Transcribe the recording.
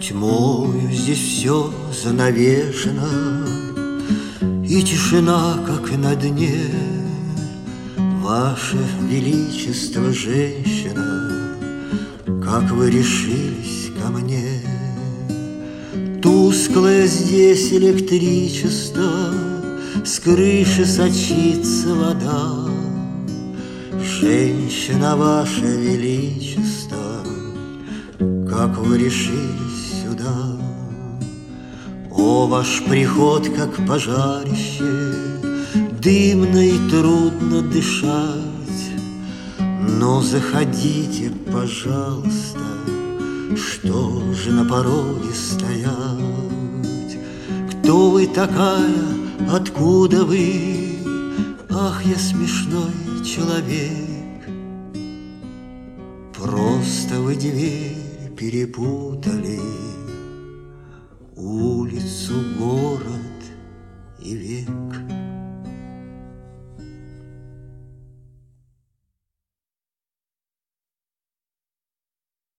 Тьмою здесь все занавешено, и тишина, как на дне. Ваше Величество, женщина, как вы решились ко мне? Тусклое здесь электричество, с крыши сочится вода. Женщина, Ваше Величество, как вы решились сюда? О, ваш приход, как пожарище, дымно и трудно дышать. Но заходите, пожалуйста, что же на пороге стоять? Кто вы такая, откуда вы? Ах, я смешной человек. Просто вы дверь перепутали, улицу, город и век.